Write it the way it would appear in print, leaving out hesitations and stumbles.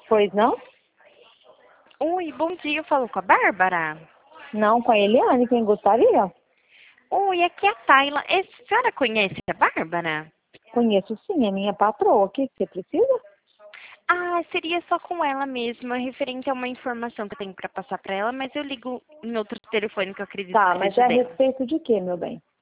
Pois não? Oi, bom dia, eu falo com a Bárbara. Não, com a Eliane, quem gostaria? Oi, aqui é a Tayla. A senhora conhece a Bárbara? Conheço sim, é minha patroa. O que você precisa? Ah, seria só com ela mesma, referente a uma informação que eu tenho para passar para ela, mas eu ligo em outro telefone que eu acredito Tá, que mas é seja a dela. respeito de quê, meu bem?